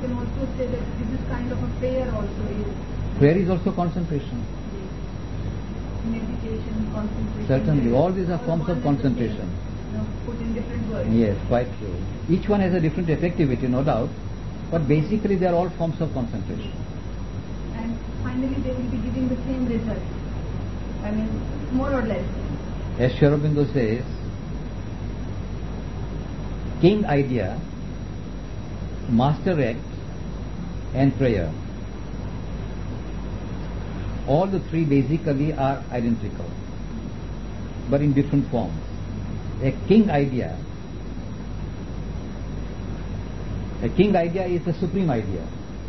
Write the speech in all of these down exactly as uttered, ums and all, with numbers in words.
can also say that this is kind of a prayer also. Is prayer is also concentration. Meditation, concentration. Certainly, all these are forms of concentration. You know, put in different words. Yes, quite true. Each one has a different effectivity, no doubt, but basically they are all forms of concentration. And finally they will be giving the same result. I mean, more or less. As Sri Aurobindo says, king idea, master act and prayer. All the three basically are identical, but in different forms. A king idea, a king idea is the supreme idea.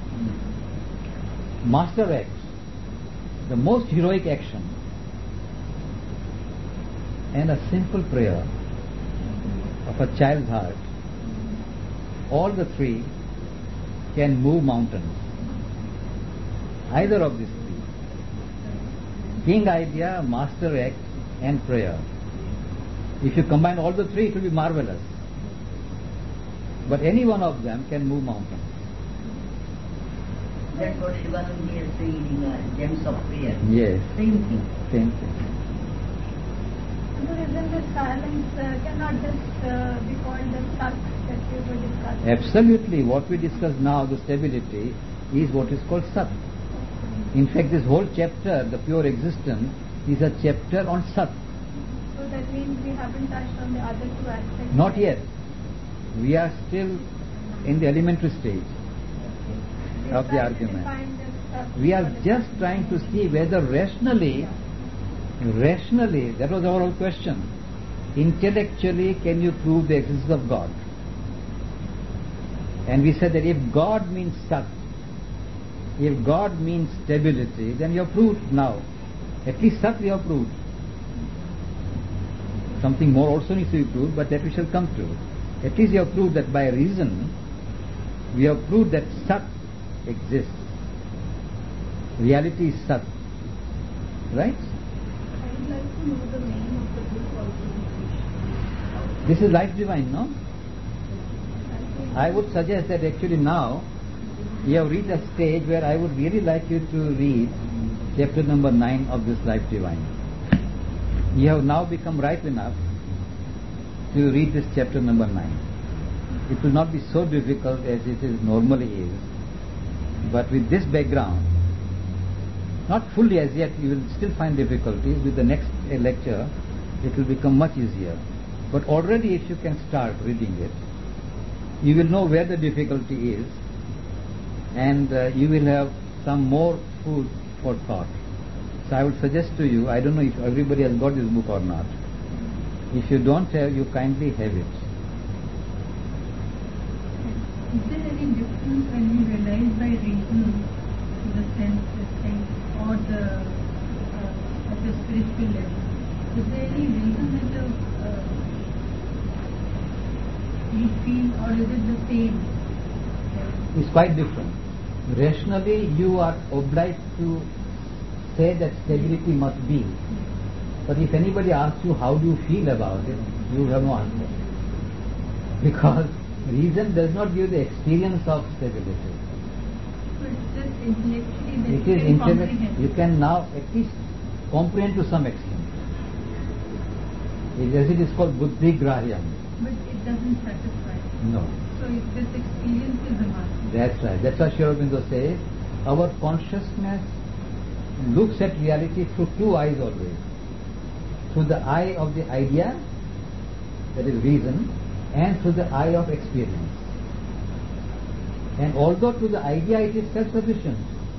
Master act, the most heroic action, and a simple prayer of a child's heart, all the three can move mountains. Either of these three. King idea, master act and prayer. If you combine all the three, it will be marvelous. But any one of them can move mountains. That's what Shivanandi is saying in uh, Gems of Prayer. Yes. Same thing. Same thing. So isn't the silence uh, cannot just uh, be called the sat that we were discussing? Absolutely. What we discuss now, the stability, is what is called Sat. In fact, this whole chapter, the pure existence, is a chapter on Sat. So that means we haven't touched on the other two aspects? Not yet. We are still in the elementary stage Okay. of the Trying to argument. define the sat. We are just trying to see whether rationally, rationally, that was our whole question. Intellectually, can you prove the existence of God? And we said that if God means Sat, if God means stability, then you have proved now. At least Sat we have proved. Something more also needs to be proved, but that we shall come to. At least you have proved that by reason, we have proved that Sat exists. Reality is Sat. Right? I would like to know the name of the book also. This is Life Divine, no? I would suggest that actually now you have reached a stage where I would really like you to read chapter number nine of this Life Divine. You have now become ripe enough to read this chapter number nine. It will not be so difficult as it is normally is, but with this background, not fully as yet, you will still find difficulties. With the next uh, lecture, it will become much easier. But already if you can start reading it, you will know where the difficulty is, and uh, you will have some more food for thought. So I would suggest to you, I don't know if everybody has got this book or not. If you don't have, you kindly have it. Is there any difference when we realize by reason to the sense thing or the uh, at the spiritual level? Is there any reason that the uh, we feel, or is it the same? It's quite different. Rationally, you are obliged to say that stability must be. But if anybody asks you how do you feel about it, you have no answer. Because reason does not give the experience of stability. So it's just intellectually that It you is can intellect. comprehend. You can now at least comprehend to some extent. It, as it is called buddhi grahyam. But it doesn't satisfy. No. So if this experience is a must. That's right. That's what Sri Aurobindo says. Our consciousness looks at reality through two eyes always. Through the eye of the idea, that is reason, and through the eye of experience. And although to the idea it is self-sufficient,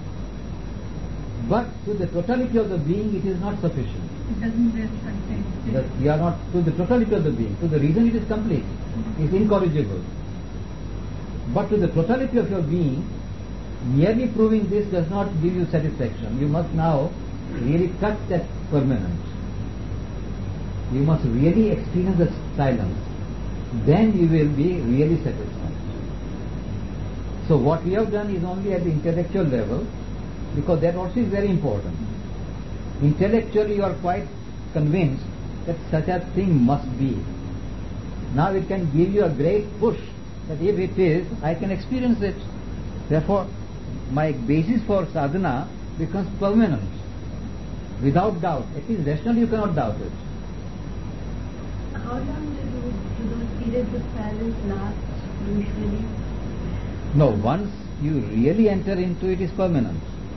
but to the totality of the being it is not sufficient. It doesn't rest content. That we are not to the totality of the being. To the reason it is complete, it is incorrigible. But to the totality of your being, merely proving this does not give you satisfaction. You must now really touch that permanent. You must really experience the silence. Then you will be really satisfied. So what we have done is only at the intellectual level, because that also is very important. Intellectually you are quite convinced that such a thing must be. Now it can give you a great push that if it is, I can experience it. Therefore, my basis for sadhana becomes permanent, without doubt. At least rationally you cannot doubt it. How long do, do those periods of silence last usually? No, once you really enter into it, is permanent.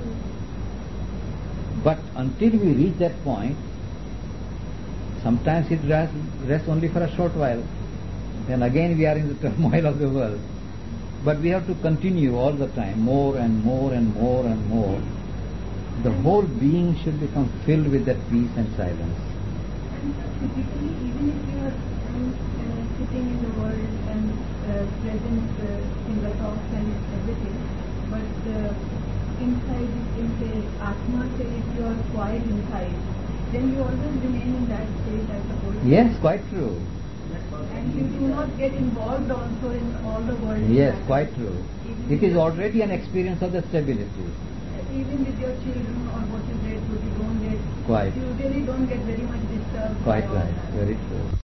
But until we reach that point, sometimes it rests, rests only for a short while. Then again we are in the turmoil of the world. But we have to continue all the time, more and more and more and more. The whole being should become filled with that peace and silence. And typically, even if you are um, uh, sitting in the world and uh, present uh, in the talks and everything, but uh, inside, you can say, Atma says if you are quiet inside, then you always remain in that state, I suppose. Yes, quite true. And you do not get involved also in all the world. Yes, matters. quite true. It is already an experience of the stability. Even with your children or what you get, what you don't get, Quite. you really don't get very much disturbed. Quite by all right. that. Very true.